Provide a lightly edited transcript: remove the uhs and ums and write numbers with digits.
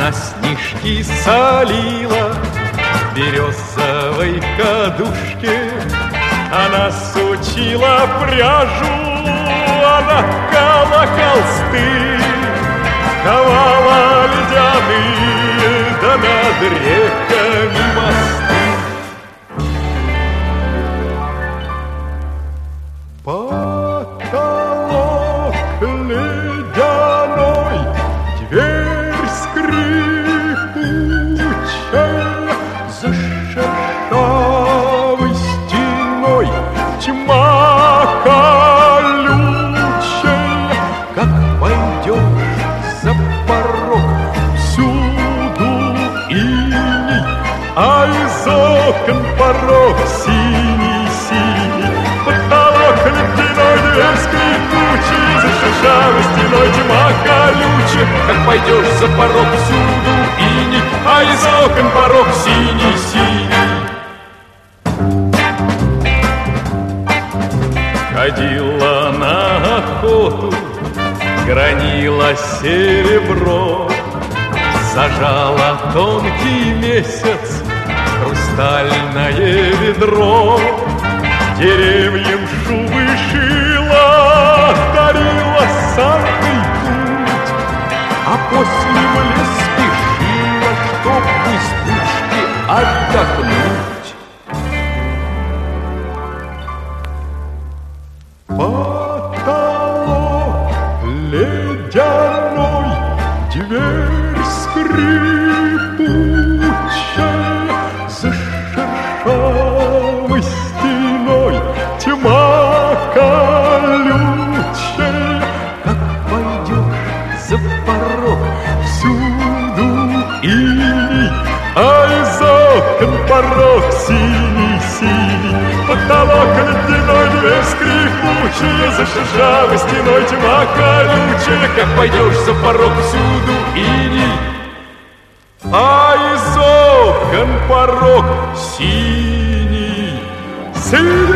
на снежки солила в березовой кадушке. Она сучила пряжу, она ткала холсты, ковала ледяные, да над реками мосты. Потолок ледяной, дверь скрипучая, за шершавой стеной тьма колючая. Как пойдешь за порог, всюду иней, а из окон порог синий-синий. Потолок ледяной, дверь скрипучая, за шершавой стеной тьма колючая. Как пойдешь за порог, всюду иней, а из окон порог синий-синий. Ходила на охоту, гранила серебро, зажала тонкий месяц хрустальное ведро. Деревьям шубы шила, дарила санный путь, а после в лес спешила, чтоб из пушки отдохнуть. Потолок ледяной, дверь скрипучая, за шершавой стеной тьма колючая. Как пойдешь за порог, всюду иней, а из окон порог синий-синий. Потолок ледяной, дверь скрипучая, за шершавой стеной тьма колючая. Как пойдешь за порог, всюду иней, а из окон порог синий-синий.